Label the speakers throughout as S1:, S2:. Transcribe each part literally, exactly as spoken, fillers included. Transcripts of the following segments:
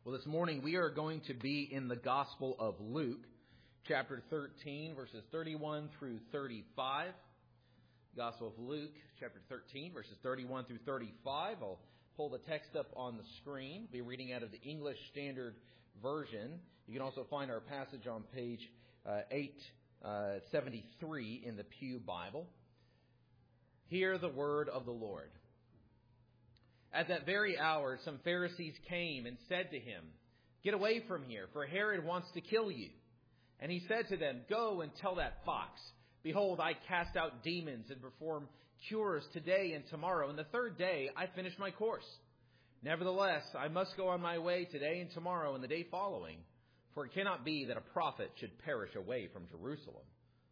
S1: Well, this morning we are going to be in the Gospel of Luke, chapter thirteen, verses thirty-one through thirty-five. Gospel of Luke, chapter thirteen, verses thirty-one through thirty-five. I'll pull the text up on the screen. I'll be reading out of the English Standard Version. You can also find our passage on page uh, eight seventy-three in the Pew Bible. Hear the word of the Lord. At that very hour, some Pharisees came and said to him, "Get away from here, for Herod wants to kill you." And he said to them, "Go and tell that fox, behold, I cast out demons and perform cures today and tomorrow, and the third day I finish my course. Nevertheless, I must go on my way today and tomorrow and the day following, for it cannot be that a prophet should perish away from Jerusalem.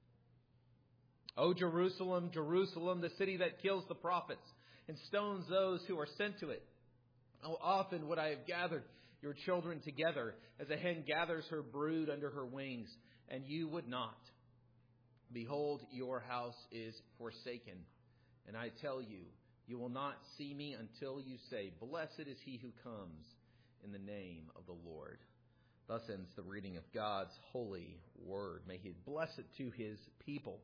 S1: O Jerusalem, Jerusalem, the city that kills the prophets and stones those who are sent to it. How often would I have gathered your children together as a hen gathers her brood under her wings, and you would not. Behold, your house is forsaken. And I tell you, you will not see me until you say, Blessed is he who comes in the name of the Lord." Thus ends the reading of God's holy word. May he bless it to his people.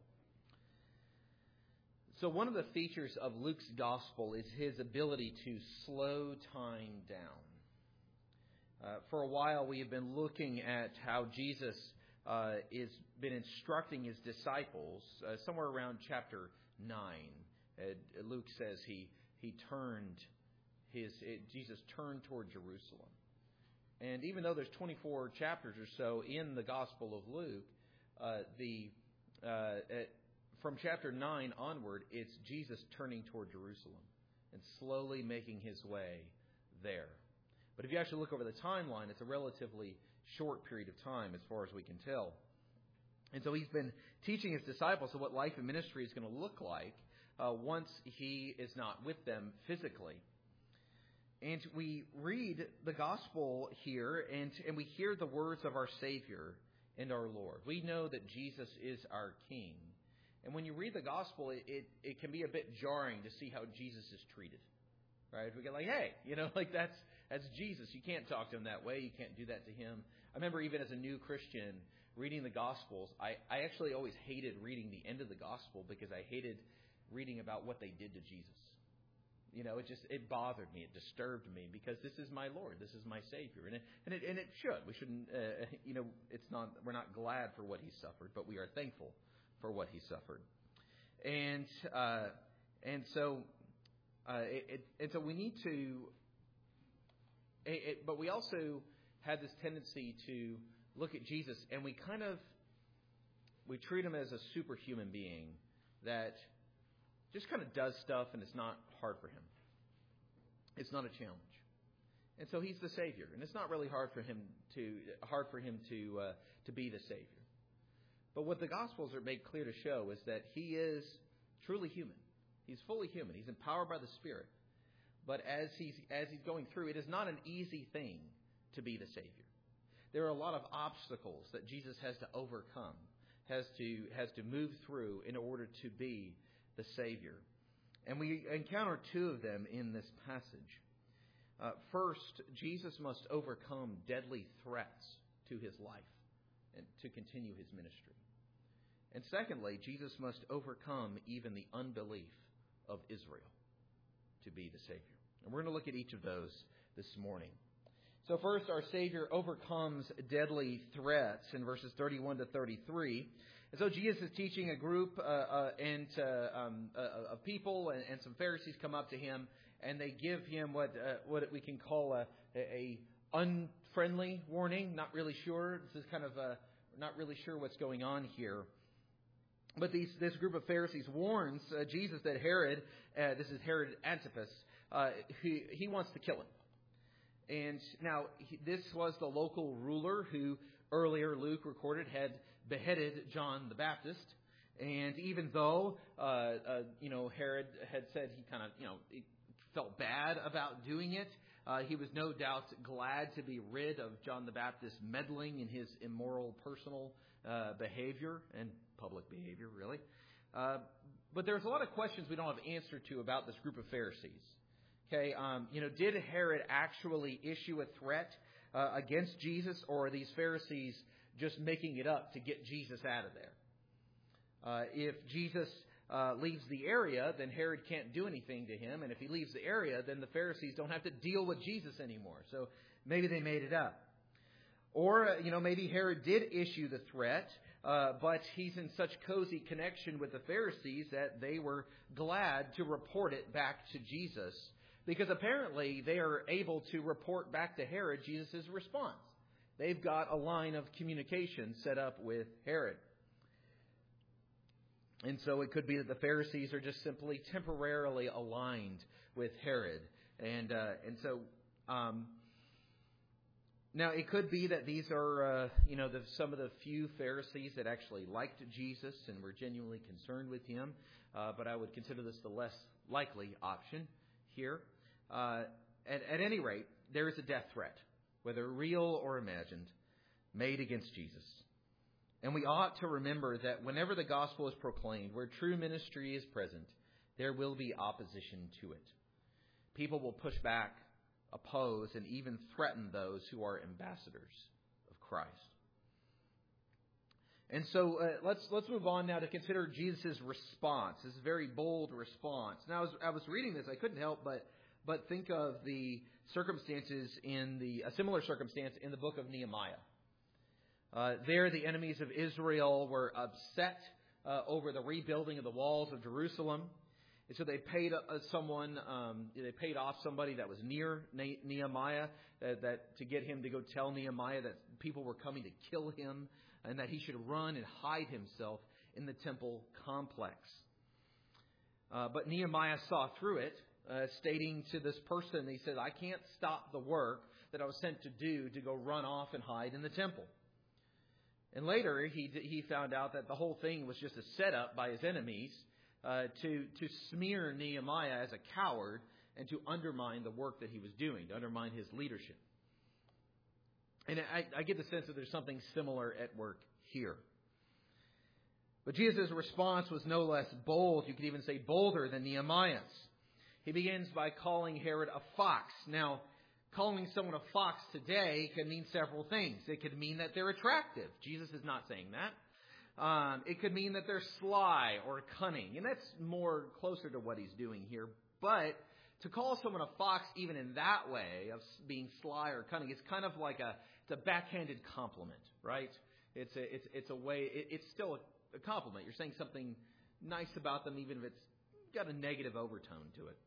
S1: So one of the features of Luke's gospel is his ability to slow time down. Uh, for a while, we have been looking at how Jesus uh, has been instructing his disciples uh, somewhere around chapter nine. Uh, Luke says he he turned his it, Jesus turned toward Jerusalem, and even though there's twenty-four chapters or so in the Gospel of Luke, uh, the uh, it, from chapter nine onward, it's Jesus turning toward Jerusalem and slowly making his way there. But if you actually look over the timeline, it's a relatively short period of time as far as we can tell. And so he's been teaching his disciples what life and ministry is going to look like uh, once he is not with them physically. And we read the gospel here, and, and we hear the words of our Savior and our Lord. We know that Jesus is our King. And when you read the gospel, it, it, it can be a bit jarring to see how Jesus is treated. Right? We get like, hey, you know, like that's that's Jesus. You can't talk to him that way. You can't do that to him. I remember even as a new Christian reading the Gospels, I, I actually always hated reading the end of the Gospel because I hated reading about what they did to Jesus. You know, it just, it bothered me. It disturbed me because this is my Lord. This is my Savior. And it, and it, and it should. We shouldn't, uh, you know, it's not, we're not glad for what he suffered, but we are thankful for what he suffered. And, uh, and so, uh, it, it, and so we need to, it, it, but we also had this tendency to look at Jesus and we kind of, we treat him as a superhuman being that just kind of does stuff and it's not hard for him. It's not a challenge. And so he's the Savior. And it's not really hard for him to, hard for him to, uh, to be the Savior. But what the Gospels are made clear to show is that he is truly human. He's fully human. He's empowered by the Spirit. But as he's, as he's going through, it is not an easy thing to be the Savior. There are a lot of obstacles that Jesus has to overcome, has to, has to move through in order to be the Savior. And we encounter two of them in this passage. Uh, first, Jesus must overcome deadly threats to his life and to continue his ministry. And secondly, Jesus must overcome even the unbelief of Israel to be the Savior. And we're going to look at each of those this morning. So first, our Savior overcomes deadly threats in verses thirty-one to thirty-three. And so Jesus is teaching a group uh, uh, and uh, um, uh, of people, and, and some Pharisees come up to him, and they give him what uh, what we can call a, a unfriendly warning. Not really sure. This is kind of a, not really sure what's going on here. But these, this group of Pharisees warns uh, Jesus that Herod, uh, this is Herod Antipas, uh, he, he wants to kill him. And now, he, this was the local ruler who earlier Luke recorded had beheaded John the Baptist. And even though, uh, uh, you know, Herod had said he kind of, you know, felt bad about doing it, uh, he was no doubt glad to be rid of John the Baptist meddling in his immoral personal uh, behavior and public behavior, really. Uh, but there's a lot of questions we don't have answer to about this group of Pharisees. Okay, um, you know, did Herod actually issue a threat uh, against Jesus, or are these Pharisees just making it up to get Jesus out of there? Uh, if Jesus uh, leaves the area, then Herod can't do anything to him. And if he leaves the area, then the Pharisees don't have to deal with Jesus anymore. So maybe they made it up. Or, you know, maybe Herod did issue the threat, uh, but he's in such cozy connection with the Pharisees that they were glad to report it back to Jesus, because apparently they are able to report back to Herod Jesus' response. They've got a line of communication set up with Herod. And so it could be that the Pharisees are just simply temporarily aligned with Herod. And uh, and so... Um, Now, it could be that these are, uh, you know, the, some of the few Pharisees that actually liked Jesus and were genuinely concerned with him. Uh, but I would consider this the less likely option here. Uh, at, at any rate, there is a death threat, whether real or imagined, made against Jesus. And we ought to remember that whenever the gospel is proclaimed, where true ministry is present, there will be opposition to it. People will push back, oppose, and even threaten those who are ambassadors of Christ. And so uh, let's let's move on now to consider Jesus' response. This is a very bold response. Now, as I was reading this, I couldn't help but but think of the circumstances in the a similar circumstance in the book of Nehemiah. Uh, there, the enemies of Israel were upset uh, over the rebuilding of the walls of Jerusalem. And so they paid uh, someone, um, they paid off somebody that was near ne- Nehemiah that, that to get him to go tell Nehemiah that people were coming to kill him and that he should run and hide himself in the temple complex. Uh, but Nehemiah saw through it, uh, stating to this person, he said, I can't stop the work that I was sent to do to go run off and hide in the temple. And later he he found out that the whole thing was just a setup by his enemies Uh, to to smear Nehemiah as a coward and to undermine the work that he was doing, to undermine his leadership. And I, I get the sense that there's something similar at work here. But Jesus' response was no less bold. You could even say bolder than Nehemiah's. He begins by calling Herod a fox. Now, calling someone a fox today can mean several things. It could mean that they're attractive. Jesus is not saying that. Um, it could mean that they're sly or cunning, and that's more closer to what he's doing here. But to call someone a fox, even in that way of being sly or cunning, it's kind of like a it's a backhanded compliment, right? It's a it's it's a way. It, it's still a, a compliment. You're saying something nice about them, even if it's got a negative overtone to it.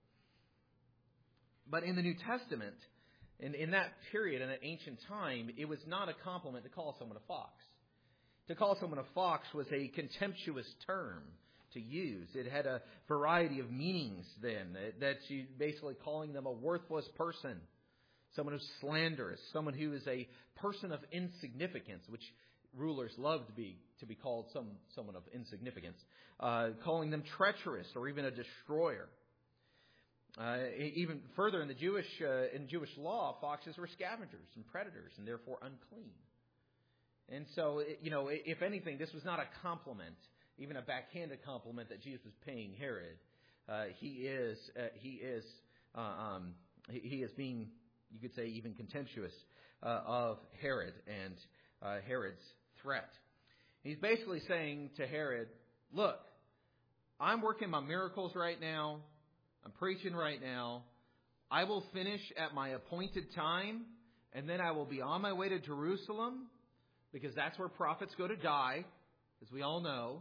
S1: But in the New Testament, in in that period, in that ancient time, it was not a compliment to call someone a fox. To call someone a fox was a contemptuous term to use. It had a variety of meanings then. That you basically calling them a worthless person, someone who's slanderous, someone who is a person of insignificance, which rulers love to be to be called some someone of insignificance. Uh, calling them treacherous or even a destroyer. Uh, even further in the Jewish uh, in Jewish law, foxes were scavengers and predators and therefore unclean. And so, you know, if anything, this was not a compliment, even a backhanded compliment that Jesus was paying Herod. Uh, he is, uh, he is, uh, um, he, he is being, you could say, even contemptuous uh, of Herod and uh, Herod's threat. He's basically saying to Herod, look, I'm working my miracles right now. I'm preaching right now. I will finish at my appointed time, and then I will be on my way to Jerusalem, because that's where prophets go to die, as we all know.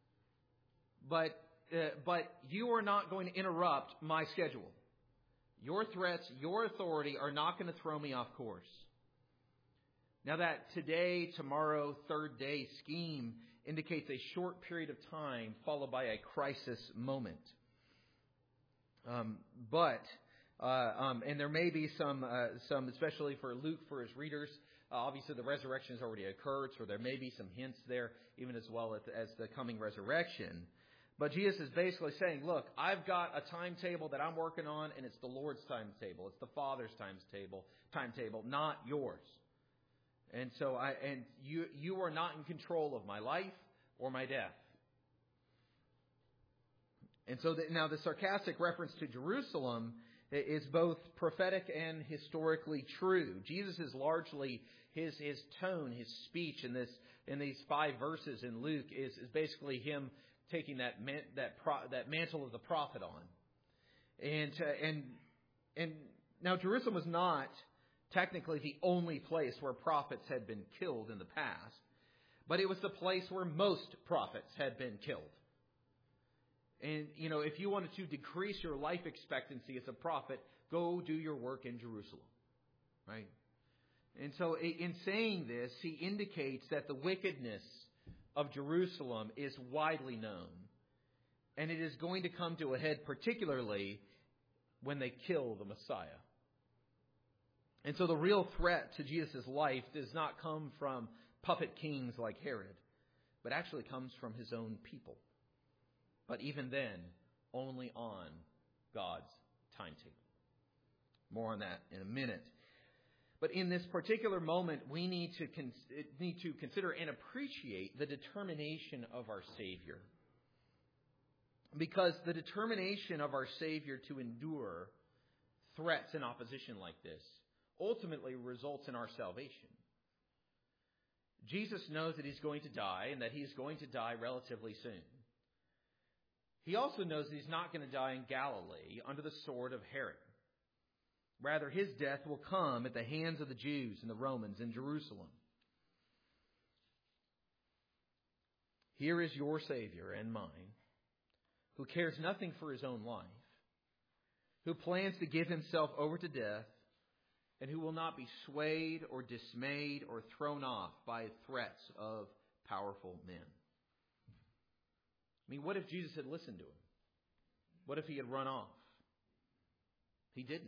S1: But uh, but you are not going to interrupt my schedule. Your threats, your authority are not going to throw me off course. Now that today, tomorrow, third day scheme indicates a short period of time followed by a crisis moment. Um, but, uh, um, and there may be some, uh, some, especially for Luke, for his readers, Uh, obviously, the resurrection has already occurred, so there may be some hints there, even as well as, as the coming resurrection. But Jesus is basically saying, look, I've got a timetable that I'm working on, and it's the Lord's timetable. It's the Father's timetable, timetable, not yours. And so, I and you you are not in control of my life or my death. And so, the, now the sarcastic reference to Jerusalem is both prophetic and historically true. Jesus is largely, his his tone, his speech in this in these five verses in Luke is, is basically him taking that man, that pro, that mantle of the prophet on. And uh, and and now Jerusalem was not technically the only place where prophets had been killed in the past, but it was the place where most prophets had been killed. And, you know, if you wanted to decrease your life expectancy as a prophet, go do your work in Jerusalem. Right? And so in saying this, he indicates that the wickedness of Jerusalem is widely known. And it is going to come to a head particularly when they kill the Messiah. And so the real threat to Jesus' life does not come from puppet kings like Herod, but actually comes from his own people. But even then, only on God's timetable. More on that in a minute. But in this particular moment, we need to con- need to consider and appreciate the determination of our Savior. Because the determination of our Savior to endure threats and opposition like this ultimately results in our salvation. Jesus knows that he's going to die and that he's going to die relatively soon. He also knows that he's not going to die in Galilee under the sword of Herod. Rather, his death will come at the hands of the Jews and the Romans in Jerusalem. Here is your Savior and mine, who cares nothing for his own life, who plans to give himself over to death, and who will not be swayed or dismayed or thrown off by threats of powerful men. I mean, what if Jesus had listened to him? What if he had run off? He didn't.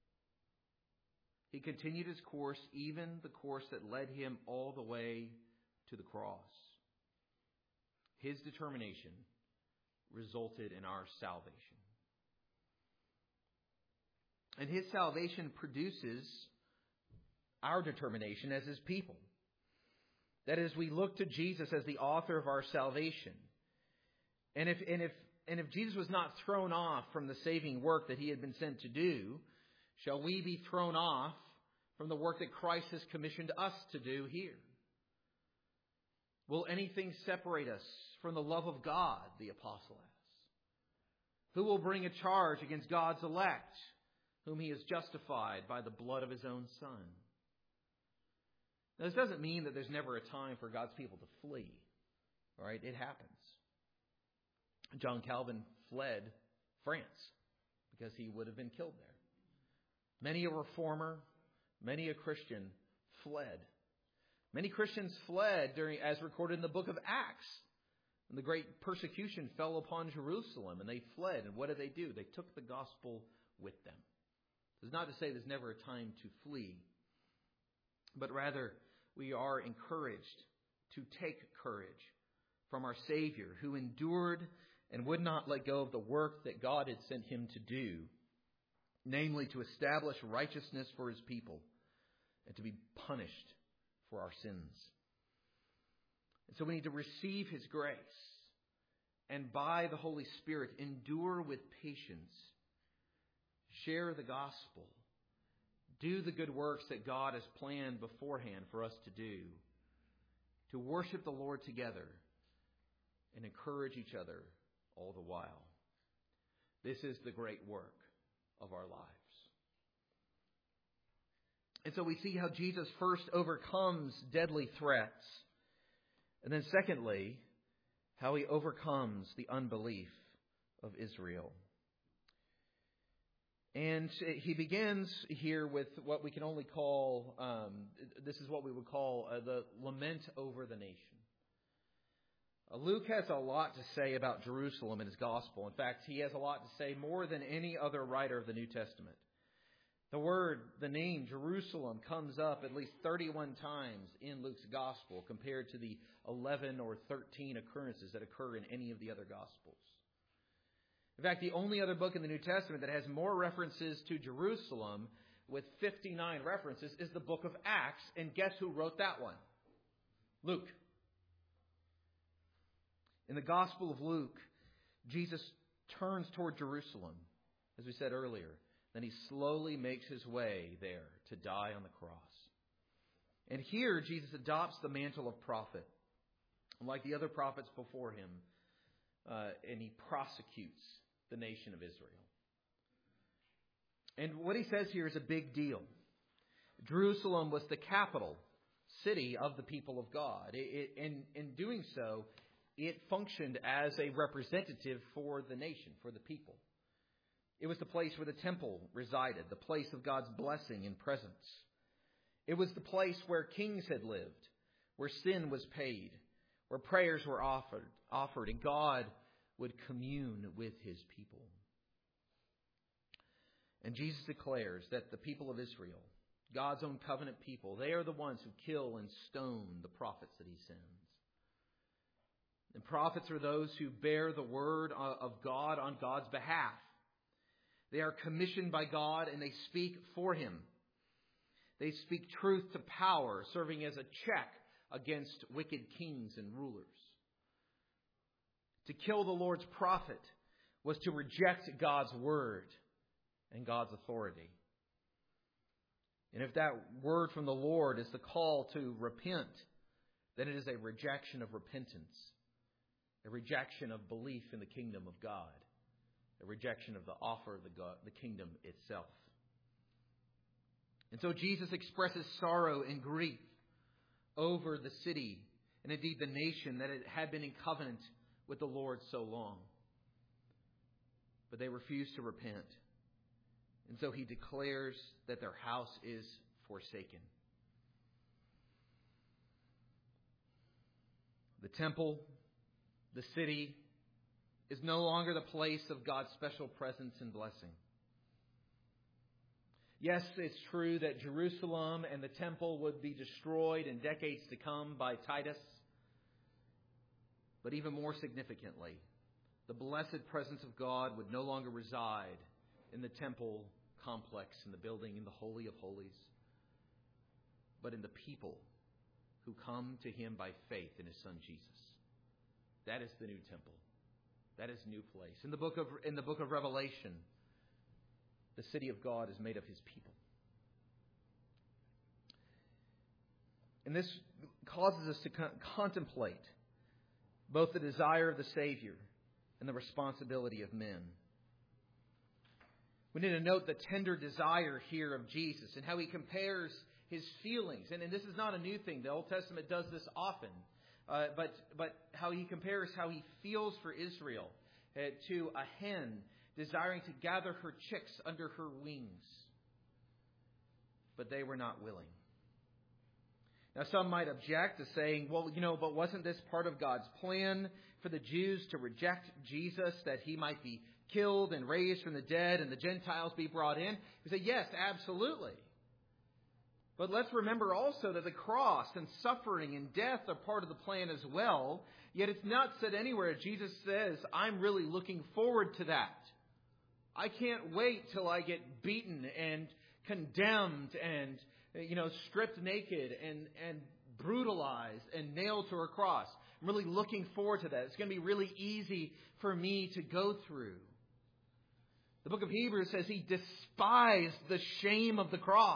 S1: He continued his course, even the course that led him all the way to the cross. His determination resulted in our salvation. And his salvation produces our determination as his people. That is, we look to Jesus as the author of our salvation. And if and if and if Jesus was not thrown off from the saving work that he had been sent to do, shall we be thrown off from the work that Christ has commissioned us to do here? Will anything separate us from the love of God, the apostle asks? Who will bring a charge against God's elect, whom he has justified by the blood of his own Son? Now, this doesn't mean that there's never a time for God's people to flee. All right, it happens. John Calvin fled France because he would have been killed there. Many a reformer, many a Christian fled. Many Christians fled during, as recorded in the book of Acts. When the great persecution fell upon Jerusalem and they fled. And what did they do? They took the gospel with them. It's not to say there's never a time to flee, but rather we are encouraged to take courage from our Savior, who endured and would not let go of the work that God had sent him to do, namely to establish righteousness for his people and to be punished for our sins. And so we need to receive his grace and by the Holy Spirit endure with patience, share the gospel, do the good works that God has planned beforehand for us to do, to worship the Lord together and encourage each other all the while. This is the great work of our lives. And so we see how Jesus first overcomes deadly threats. And then secondly, how he overcomes the unbelief of Israel. And he begins here with what we can only call, um, this is what we would call uh, the lament over the nation. Luke has a lot to say about Jerusalem in his gospel. In fact, he has a lot to say more than any other writer of the New Testament. The word, the name Jerusalem comes up at least thirty-one times in Luke's gospel compared to the eleven or thirteen occurrences that occur in any of the other gospels. In fact, the only other book in the New Testament that has more references to Jerusalem with fifty-nine references is the book of Acts. And guess who wrote that one? Luke. In the Gospel of Luke, Jesus turns toward Jerusalem, as we said earlier, Then he slowly makes his way there to die on the cross. And here Jesus adopts the mantle of prophet, like the other prophets before him, uh, and he prosecutes the nation of Israel. And what he says here is a big deal. Jerusalem was the capital city of the people of God. It, it, and in doing so, it functioned as a representative for the nation, for the people. It was the place where the temple resided, the place of God's blessing and presence. It was the place where kings had lived, where sin was paid, where prayers were offered, offered, and God would commune with his people. And Jesus declares that the people of Israel, God's own covenant people, they are the ones who kill and stone the prophets that he sends. And prophets are those who bear the word of God on God's behalf. They are commissioned by God and they speak for him. They speak truth to power, serving as a check against wicked kings and rulers. To kill the Lord's prophet was to reject God's word and God's authority. And if that word from the Lord is the call to repent, then it is a rejection of repentance, a rejection of belief in the kingdom of God, a rejection of the offer of the, God, the kingdom itself. And so Jesus expresses sorrow and grief over the city and indeed the nation that it had been in covenant with the Lord so long. But they refused to repent. And so he declares that their house is forsaken. The temple, the city, is no longer the place of God's special presence and blessing. Yes, it's true that Jerusalem and the temple would be destroyed in decades to come by Titus. But even more significantly, the blessed presence of God would no longer reside in the temple complex, in the building, in the Holy of Holies, but in the people who come to him by faith in his Son Jesus. That is the new temple. That is a new place. In the book of in the book of Revelation, the city of God is made of his people. And this causes us to con- contemplate both the desire of the Savior and the responsibility of men. We need to note the tender desire here of Jesus and how he compares his feelings. And, and this is not a new thing. The Old Testament does this often. Uh, but but how he compares how he feels for Israel uh, to a hen desiring to gather her chicks under her wings. But they were not willing. Now some might object to saying, well, you know, but wasn't this part of God's plan for the Jews to reject Jesus, that he might be killed and raised from the dead and the Gentiles be brought in? We say, yes, absolutely. But let's remember also that the cross and suffering and death are part of the plan as well. Yet it's not said anywhere. Jesus says, I'm really looking forward to that. I can't wait till I get beaten and condemned and, you know, stripped naked and, and brutalized and nailed to a cross. I'm really looking forward to that. It's going to be really easy for me to go through. The book of Hebrews says he despised the shame of the cross.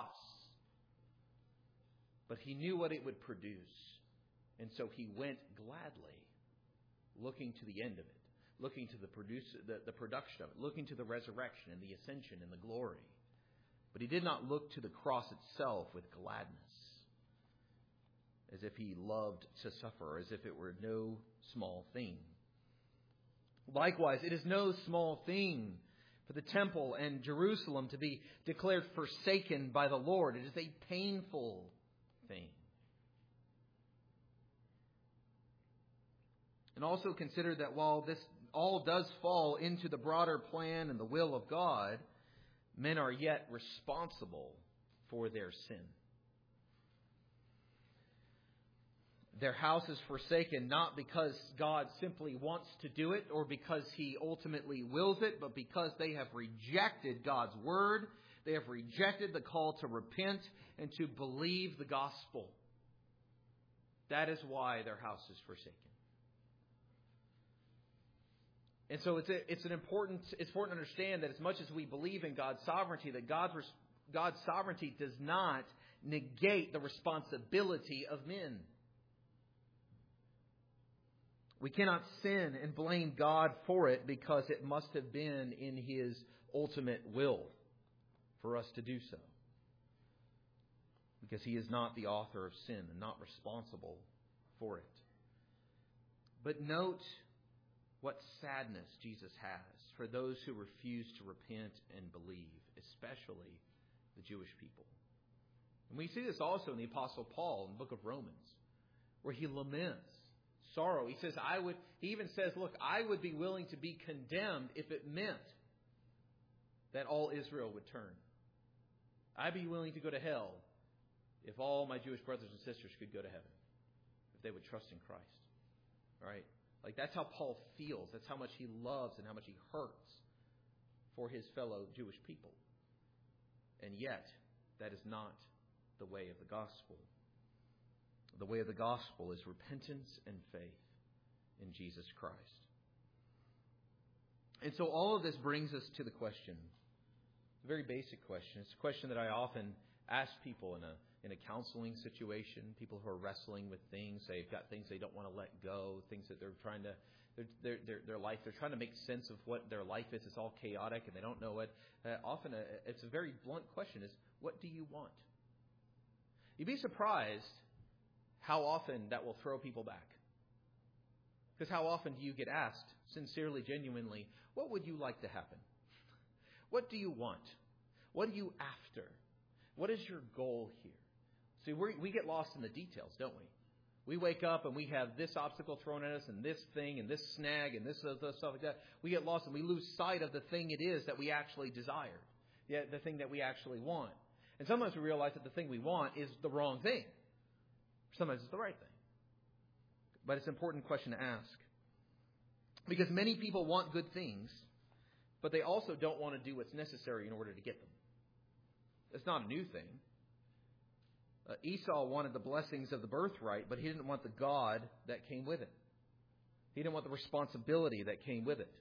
S1: But he knew what it would produce. And so he went gladly, looking to the end of it, looking to the, produce, the, the production of it, looking to the resurrection and the ascension and the glory. But he did not look to the cross itself with gladness, as if he loved to suffer, as if it were no small thing. Likewise, it is no small thing for the temple and Jerusalem to be declared forsaken by the Lord. It is a painful thing. And also consider that while this all does fall into the broader plan and the will of God, men are yet responsible for their sin. Their house is forsaken not because God simply wants to do it or because he ultimately wills it, but because they have rejected God's word. They have rejected the call to repent and to believe the gospel. That is why their house is forsaken. And so it's a, it's an important it's important to understand that as much as we believe in God's sovereignty, that God's God's sovereignty does not negate the responsibility of men. We cannot sin and blame God for it because it must have been in His ultimate will for us to do so. Because He is not the author of sin and not responsible for it. But note what sadness Jesus has for those who refuse to repent and believe, especially the Jewish people. And we see this also in the Apostle Paul in the book of Romans, where he laments sorrow. He says, I would, he even says, look, I would be willing to be condemned if it meant that all Israel would turn. I'd be willing to go to hell if all my Jewish brothers and sisters could go to heaven, if they would trust in Christ. Right? Like, that's how Paul feels. That's how much he loves and how much he hurts for his fellow Jewish people. And yet, that is not the way of the gospel. The way of the gospel is repentance and faith in Jesus Christ. And so all of this brings us to the question, a very basic question. It's a question that I often ask people in a in a counseling situation, people who are wrestling with things. They've got things they don't want to let go, things that they're trying to, their their their life, they're trying to make sense of what their life is. It's all chaotic and they don't know it. Uh, often a, it's a very blunt question is, what do you want? You'd be surprised how often that will throw people back. Because how often do you get asked, sincerely, genuinely, what would you like to happen? What do you want? What are you after? What is your goal here? See, we we get lost in the details, don't we? We wake up and we have this obstacle thrown at us and this thing and this snag and this other stuff like that. We get lost and we lose sight of the thing it is that we actually desire, yeah, the thing that we actually want. And sometimes we realize that the thing we want is the wrong thing. Sometimes it's the right thing. But it's an important question to ask. Because many people want good things, but they also don't want to do what's necessary in order to get them. It's not a new thing. Uh, Esau wanted the blessings of the birthright, but he didn't want the God that came with it. He didn't want the responsibility that came with it.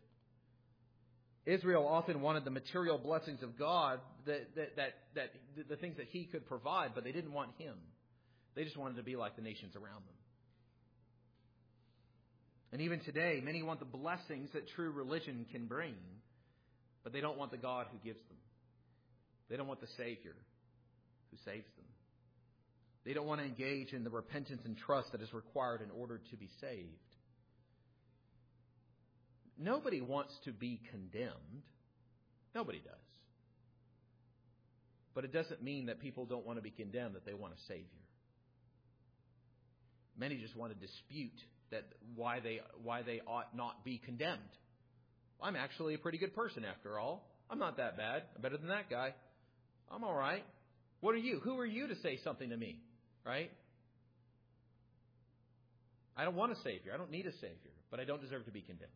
S1: Israel often wanted the material blessings of God, that, that, that, that the things that He could provide, but they didn't want Him. They just wanted to be like the nations around them. And even today, many want the blessings that true religion can bring, but they don't want the God who gives them. They don't want the Savior who saves them. They don't want to engage in the repentance and trust that is required in order to be saved. Nobody wants to be condemned. Nobody does. But it doesn't mean that people don't want to be condemned, that they want a Savior. Many just want to dispute that why they why they ought not be condemned. I'm actually a pretty good person after all. I'm not that bad. I'm better than that guy. I'm all right. What are you? Who are you to say something to me? Right? I don't want a Savior. I don't need a Savior. But I don't deserve to be condemned.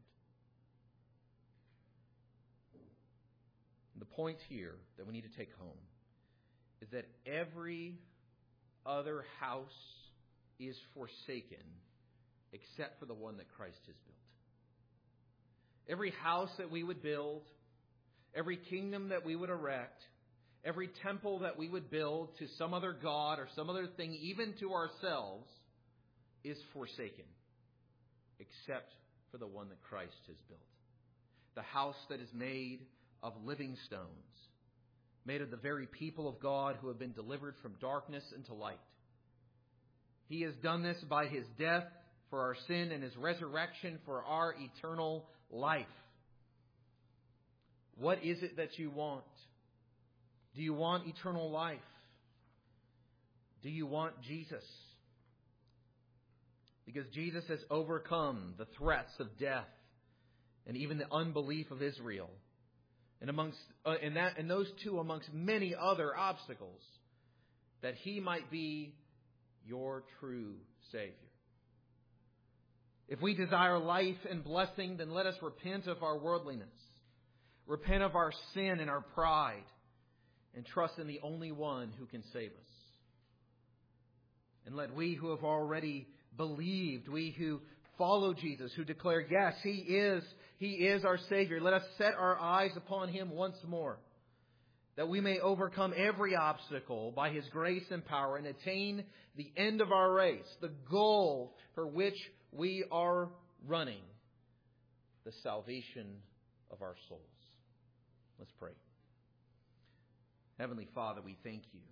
S1: The point here that we need to take home is that every other house is forsaken except for the one that Christ has built. Every house that we would build, every kingdom that we would erect, every temple that we would build to some other god or some other thing, even to ourselves, is forsaken except for the one that Christ has built. The house that is made of living stones, made of the very people of God who have been delivered from darkness into light. He has done this by His death for our sin and His resurrection for our eternal life. What is it that you want? Do you want eternal life? Do you want Jesus? Because Jesus has overcome the threats of death and even the unbelief of Israel. And amongst uh, and that and those two amongst many other obstacles, that He might be your true Savior. If we desire life and blessing, then let us repent of our worldliness, repent of our sin and our pride, and trust in the only one who can save us. And let we who have already believed, we who follow Jesus, who declare, yes, He is, He is our Savior. Let us set our eyes upon Him once more, that we may overcome every obstacle by His grace and power and attain the end of our race, the goal for which we are running, the salvation of our souls. Let's pray. Heavenly Father, we thank You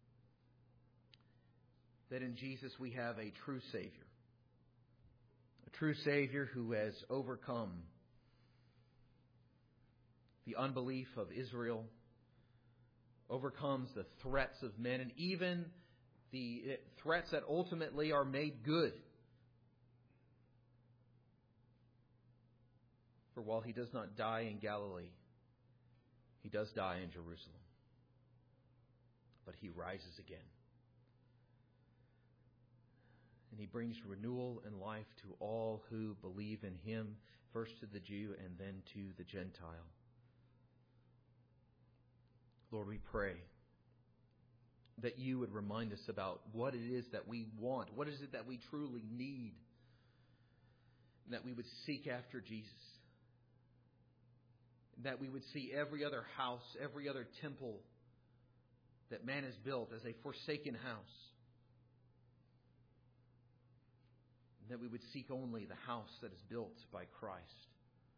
S1: that in Jesus we have a true Savior, a true Savior who has overcome the unbelief of Israel, overcomes the threats of men, and even the threats that ultimately are made good. For while He does not die in Galilee, He does die in Jerusalem. But He rises again. And He brings renewal and life to all who believe in Him, first to the Jew and then to the Gentile. Lord, we pray that You would remind us about what it is that we want, what is it that we truly need, and that we would seek after Jesus, that we would see every other house, every other temple that man has built as a forsaken house, and that we would seek only the house that is built by Christ.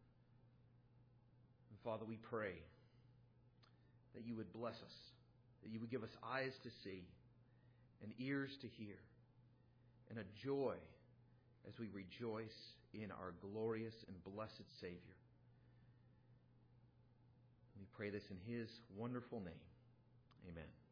S1: And Father, we pray that You would bless us, that You would give us eyes to see and ears to hear, and a joy as we rejoice in our glorious and blessed Savior. We pray this in His wonderful name. Amen.